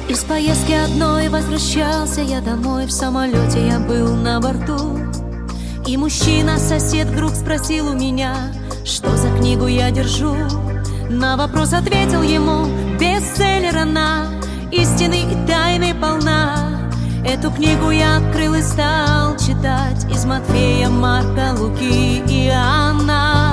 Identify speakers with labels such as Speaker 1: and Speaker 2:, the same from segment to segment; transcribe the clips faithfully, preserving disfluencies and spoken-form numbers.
Speaker 1: Из поездки одной возвращался я домой. В самолете я был на борту, и мужчина, сосед, вдруг спросил у меня, что за книгу я держу. На вопрос ответил ему: бестселлер она, истины и тайны полна. Эту книгу я открыл и стал читать из Матфея, Марка, Луки и Иоанна.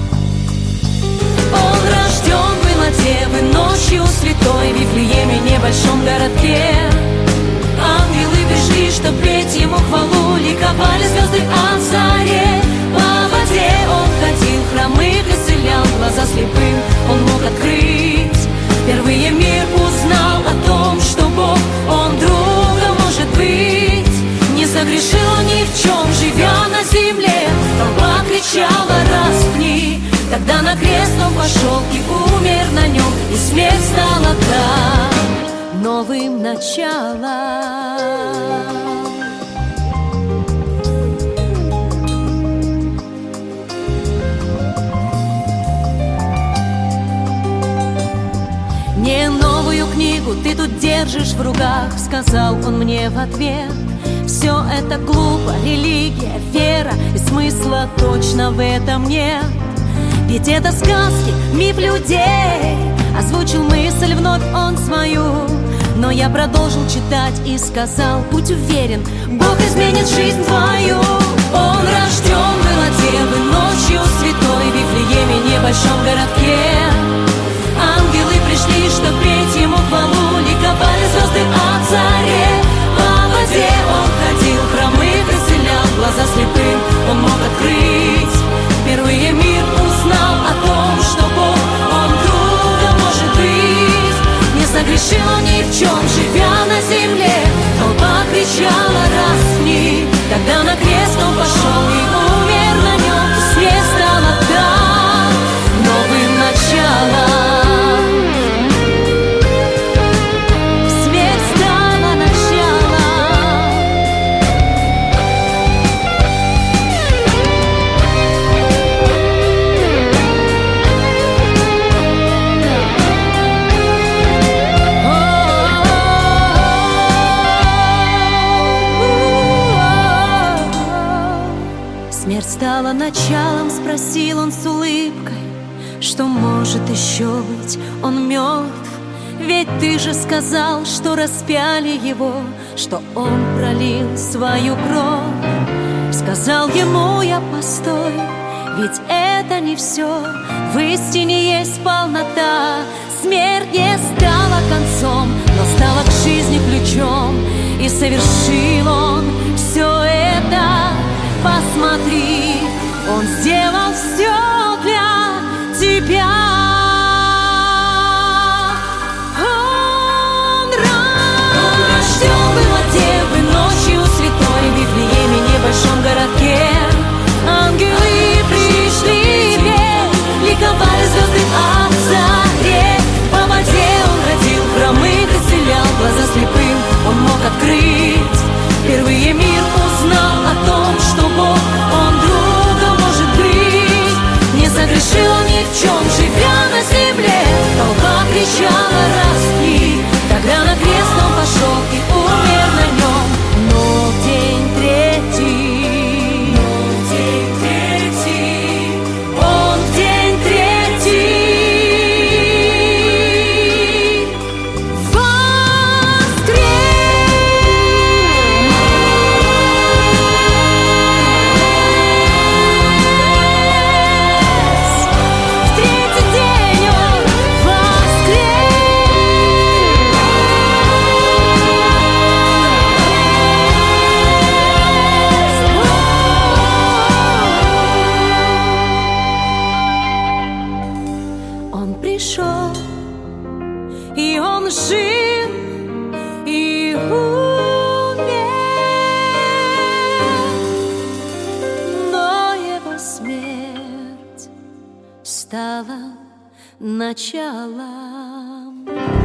Speaker 1: Он рожден был от девы ночью святой в Вифлееме, небольшом городке. Ангелы пришли, чтоб петь ему хвалу, ликовали звезды от заре. По воде он ходил, хромых исцелял, глаза слепым он мог открыть. Впервые мир узнал о том, что Бог, Он другом может быть. Не согрешил он ни в чем, живя на земле. Толпа кричала: распни. Тогда на крест он пошел и умер на нем, и смерть стала там новым началом. Не новую книгу ты тут держишь в руках, сказал он мне в ответ. Все это глупо, религия, вера, и смысла точно в этом нет. Ведь это сказки, миф людей. Озвучил мысль вновь он свою, но я продолжил читать и сказал: будь уверен, Бог изменит жизнь твою. Он рожден был от девы ночью святой в Вифлееме, небольшом городке. Ангелы пришли, чтоб петь ему хвалу, ликовали звезды от заре. По воде он ходил, хромых исцелял, глаза слепым он мог открыть. Впервые мир узнал о том, что Бог, Он другом может быть. Не согрешил он ни в чем, живя на земле. Толпа кричала: распни. Тогда на крест он пошел и умер на нем, и смерть стала там новым началом. Смерть стала началом, спросил он с улыбкой, что может еще быть, он мертв. Ведь ты же сказал, что распяли его, что он пролил свою кровь. Сказал ему я: постой, ведь это не все, в истине есть полнота. Смерть не стала концом, но стала к жизни ключом, и совершил он все это. Посмотри, он сделал все для тебя. Он рожден был от девы ночью святой в Вифлееме, небольшом городке. Ангелы пришли петь, ликовали звезды от заре. По воде он ходил, хромых исцелял, глаза слепым он мог открыть. Впервые мир узнал о том, что Бог, Он другом может быть. Не согрешил он ни в чем, живя на земле. Толпа кричала: распни. Тогда на крест он пошел и умер на нем. Но в день третий, но в день третий, он в день третий воскрес. Пришел, и он жил, и умер, но его смерть стала началом.